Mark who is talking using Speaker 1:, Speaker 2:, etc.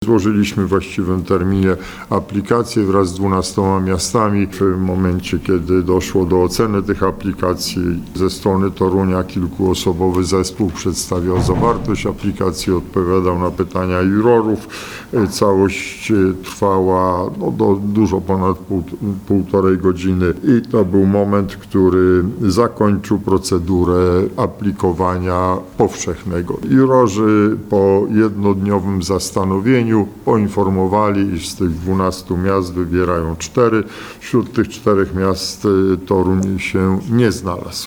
Speaker 1: Złożyliśmy w właściwym terminie aplikację wraz z 12 miastami. W momencie, kiedy doszło do oceny tych aplikacji ze strony Torunia, kilkuosobowy zespół przedstawiał zawartość aplikacji, odpowiadał na pytania jurorów. Całość trwała dużo ponad półtorej godziny i to był moment, który zakończył procedurę aplikowania powszechnego. Jurorzy po jednodniowym zastanowieniu poinformowali, iż z tych 12 miast wybierają 4. Wśród tych 4 miast Toruń się nie znalazł.